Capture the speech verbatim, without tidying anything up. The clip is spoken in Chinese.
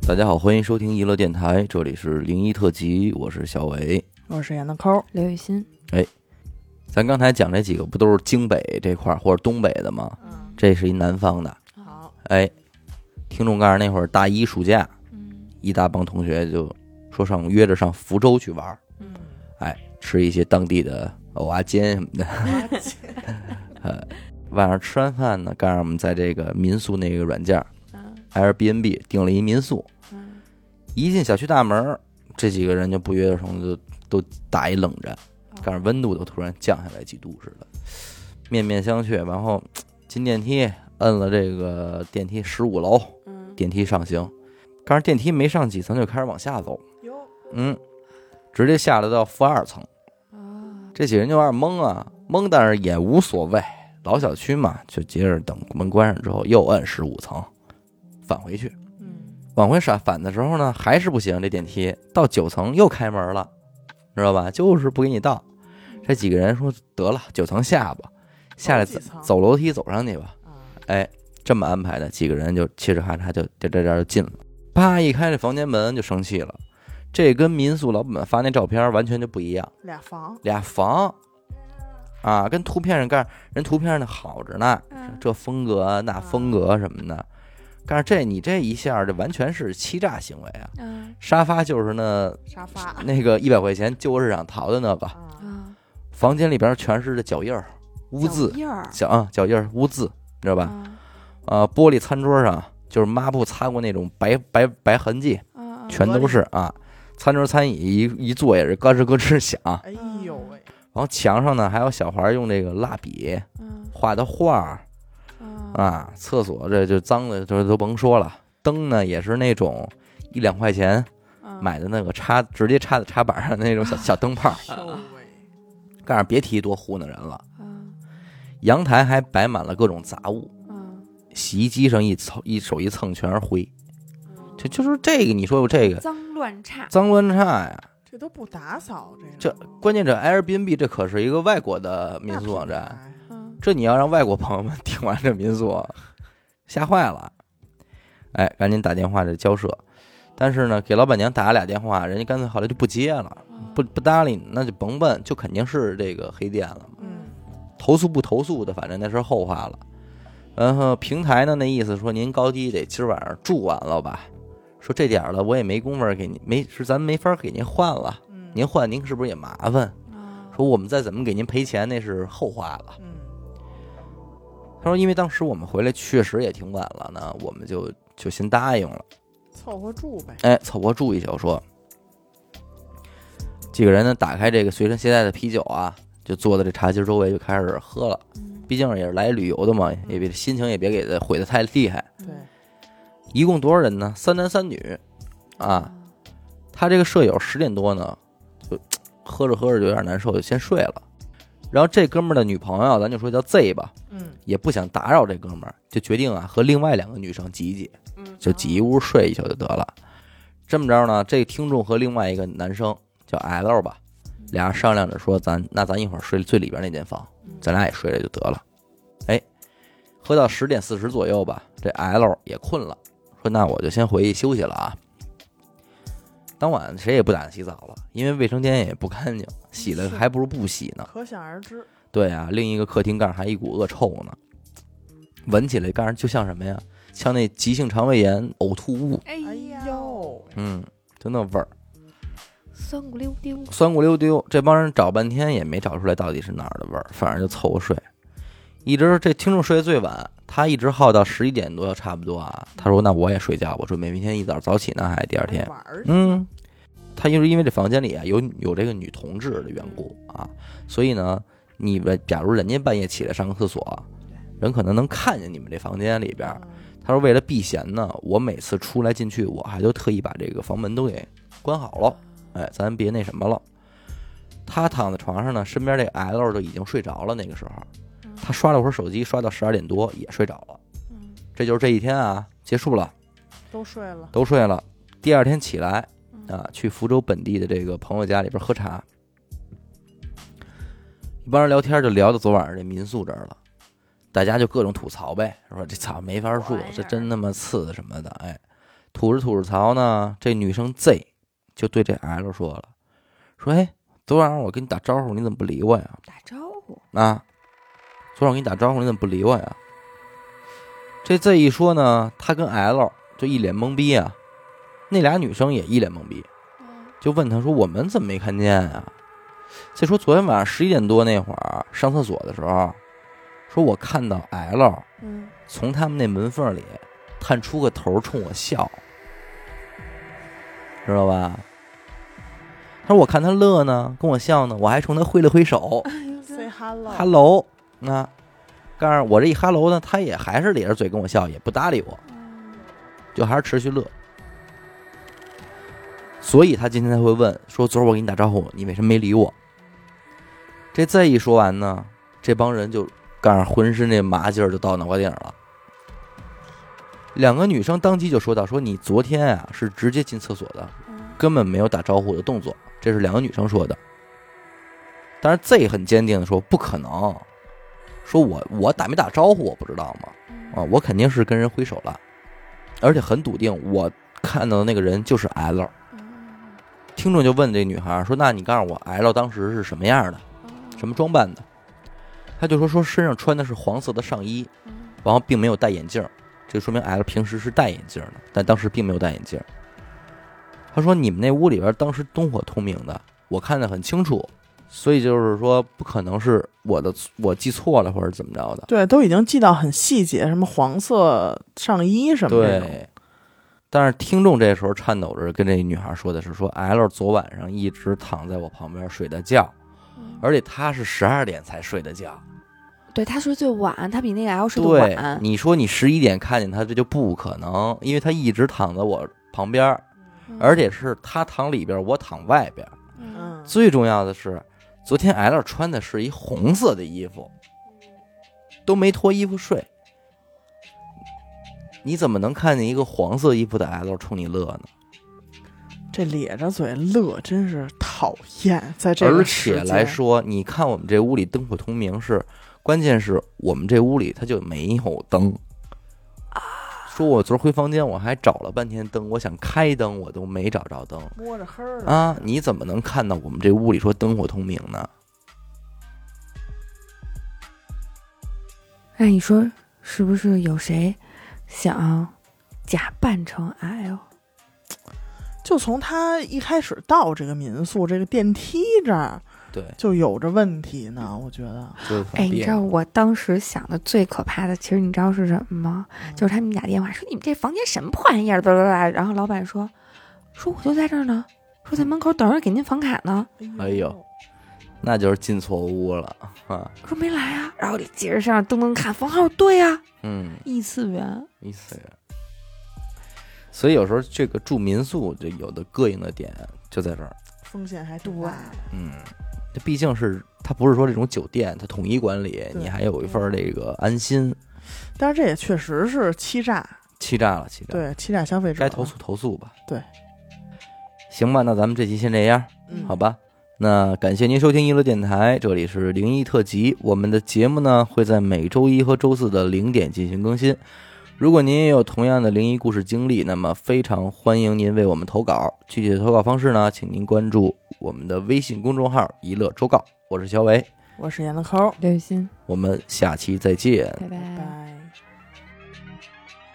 大家好，欢迎收听娱乐电台，这里是灵异特辑，我是小伟， 我是闫的抠， 刘雨欣。 哎，咱刚才讲这几个不都是京北这块或者东北的吗？ 嗯， 这是一南方的。 好， 哎，听众告诉那会儿大一暑假， 嗯一大帮同学就说上约着上福州去玩， 嗯， 哎，吃一些当地的蚵仔煎什么的。呃，晚上吃完饭呢，告诉我们在这个民宿那个软件嗯 Airbnb 订了一民宿。 嗯一进小区大门，这几个人就不约而同就都打一冷战，告诉温度都突然降下来几度似的，面面相觑。然后进电梯，摁了这个电梯十五楼， 嗯， 电梯上行，告诉电梯没上几层就开始往下走， 哟， 嗯，直接下来到负二层。 啊， 这几人就有点懵啊，懵，但是也无所谓，老小区嘛，就接着等门关上之后又摁十五层，返回去。 嗯， 往回闪反的时候呢，还是不行，这电梯到九层又开门了，知道吧？就是不给你到。这几个人说得了，九层下吧，下来走走楼梯走上去吧。 啊， 哎，这么安排的，几个人就嘁哧咔嚓就这这这就进了。啪一开这房间门就生气了，这跟民宿老板发那照片完全就不一样， 俩房， 俩房啊，跟图片上干人图片上的好着呢， 嗯这风格那风格什么的。但是这你这一下这完全是欺诈行为啊！ 嗯沙发就是那沙发， 那个一百块钱旧货市场淘的那个， 啊， 啊， 房间里边全是这脚印儿、污渍、 脚印儿脚啊脚印儿、污渍，知道吧？ 啊啊，玻璃餐桌上就是抹布擦过那种白白白痕迹， 啊， 全都是啊。餐桌餐椅一一坐也是咯吱咯吱响。 哎呦喂， 然后墙上呢还有小孩用这个蜡笔嗯画的画儿啊。厕所这就脏的就都甭说了，灯呢也是那种一两块钱买的那个插直接插在插板上的那种小小灯泡。 哎呦喂， 告诉别提多糊弄人了。 嗯阳台还摆满了各种杂物， 嗯， 洗衣机上一蹭一手一蹭全是灰，就就是这个你说这个脏乱差， 脏乱差呀。 这都不打扫， 这这个关键这 Airbnb 这可是一个外国的民宿网站，， 嗯这你要让外国朋友们订完这民宿，吓坏了。哎，赶紧打电话这交涉，但是呢，给老板娘打了俩电话，人家干脆后来就不接了，不不搭理你，那就甭问，就肯定是这个黑店了嘛。 嗯， 投诉不投诉的，反正那是后话了。然后平台呢，那意思说您高低得今儿晚上住完了吧？说这点儿了，我也没工夫给您，没是咱没法给您换了， 嗯， 您换您是不是也麻烦？说我们再怎么给您赔钱，那是后话了。 嗯， 他说，因为当时我们回来确实也挺晚了呢，我们就就先答应了。 凑合住呗， 哎，凑合住一宿。说几个人呢，打开这个随身携带的啤酒啊，就坐在这茶几周围就开始喝了。毕竟也是来旅游的嘛，也别心情也别给他毁得太厉害。 对， 一共多少人呢？三男三女啊。他这个舍友十点多呢，就喝着喝着就有点难受，就先睡了。然后这哥们儿的女朋友，咱就说叫 Z 吧， 嗯也不想打扰这哥们儿，就决定啊和另外两个女生挤一挤， 嗯， 就挤一屋睡一宿就得了。这么着呢，这听众和另外一个男生叫 L 吧，俩人商量着说，咱那咱一会儿睡最里边那间房，咱俩也睡了就得了。哎，喝到十点四十左右吧，这 L 也困了，说那我就先回去休息了啊。当晚谁也不打算洗澡了，因为卫生间也不干净，洗了还不如不洗呢。 可想而知， 对啊，另一个客厅盖还一股恶臭呢，闻起来盖就像什么呀？像那急性肠胃炎呕吐物。 哎哎呦， 嗯，就那味儿， 酸咕溜丢， 酸咕溜丢。这帮人找半天也没找出来到底是哪儿的味儿，反正就凑合睡。一直这听众睡得最晚，他一直耗到十一点多，差不多啊。他说：“那我也睡觉，我准备明天一早早起呢，还第二天。” 玩儿， 嗯，他就是因为这房间里啊有有这个女同志的缘故啊，所以呢，你假如人家半夜起来上个厕所，人可能能看见你们这房间里边。他说为了避嫌呢，我每次出来进去，我还就特意把这个房门都给关好了，哎，咱别那什么了。他躺在床上呢，身边这个 L 就已经睡着了。那个时候，他刷了会儿手机，刷到十二点多也睡着了。这就是这一天啊，结束了， 都睡了， 都睡了。第二天起来啊，去福州本地的这个朋友家里边喝茶，一帮人聊天就聊到昨晚上这民宿这儿了。大家就各种吐槽呗，说这操没法住，这真他妈次什么的，哎， 吐着吐着槽呢，这女生 Z 就对这 L 说了，说哎，昨晚上我跟你打招呼，你怎么不理我呀？ 打招呼啊，昨晚我跟你打招呼，你怎么不理我呀？这 Z 一说呢，他跟 L 就一脸懵逼啊，那俩女生也一脸懵逼，就问他说我们怎么没看见呀？再说昨天晚上十一点多那会儿上厕所的时候，说我看到 L 嗯从他们那门缝里探出个头冲我笑，知道吧？他说我看他乐呢，跟我笑呢，我还冲他挥了挥手 ，say hello， ，hello 啊，但是我这一 hello 呢，他也还是咧着嘴跟我笑，也不搭理我，就还是持续乐。所以他今天才会问说，昨儿我给你打招呼，你为什么没理我？这再一说完呢，这帮人就干上浑身这麻劲儿就到脑瓜顶了。两个女生当即就说到说，你昨天啊是直接进厕所的，根本没有打招呼的动作，这是两个女生说的。但是 Z 很坚定的说不可能，说我我打没打招呼我不知道吗？啊，我肯定是跟人挥手了，而且很笃定我看到的那个人就是 L。听众就问这女孩说，那你告诉我 L 当时是什么样的，什么装扮的？他就说说身上穿的是黄色的上衣，然后并没有戴眼镜，这说明 L 平时是戴眼镜的，但当时并没有戴眼镜。他说你们那屋里边当时灯火通明的，我看得很清楚，所以就是说不可能是我的我记错了或者怎么着的。 对，都已经记到很细节，什么黄色上衣什么这种。 对，但是听众这时候颤抖着跟这女孩说的是说 L 昨晚上一直躺在我旁边睡的觉，而且他是十二点才睡的觉。 对，他睡最晚，他比那个 L 睡得对， 晚。 你说你十一点看见他，这就不可能，因为他一直躺在我旁边，而且是他躺里边，我躺外边。 嗯， 最重要的是，昨天 L 穿的是一红色的衣服，都没脱衣服睡。你怎么能看见一个黄色衣服的 L 冲你乐呢？ 这咧着嘴乐真是讨厌，在这而个时且间来说，你看我们这屋里灯火通明是，关键是我们这屋里它就没有灯。说我昨儿回房间，我还找了半天灯，我想开灯，我都没找着灯。 摸着黑儿啊，你怎么能看到我们这屋里说灯火通明呢？ 那你说是不是有谁想假扮成 L？ 就从他一开始到这个民宿这个电梯这儿对， 就有着问题呢，我觉得。 就是哎，你知道我当时想的最可怕的，其实你知道是什么吗？ 嗯就是他们打电话说你们这房间什么破玩意儿，然后老板说说我就在这儿呢，说在门口等着给您房卡呢， 哎呦，那就是进错屋了啊！ 说没来啊，然后接着上登登看房号，对呀、啊， 嗯， 异次元， 意思呀。所以有时候这个住民宿就有的膈应的点就在这儿， 风险还挺大的。 嗯，这毕竟是它不是说这种酒店，它统一管理，你还有一份这个安心。 但是这也确实是欺诈， 欺诈了，欺诈。 对，欺诈消费者。 该投诉投诉吧。 对， 行吧，那咱们这期先这样， 嗯， 好吧？那感谢您收听娱乐电台，这里是灵异特辑。我们的节目呢会在每周一和周四的零点进行更新。如果您也有同样的灵异故事经历，那么非常欢迎您为我们投稿。具体的投稿方式呢，请您关注我们的微信公众号“一乐周告”。我是小伟， 我是闫德抠， 刘雨欣， 我们下期再见。 拜拜。 拜拜。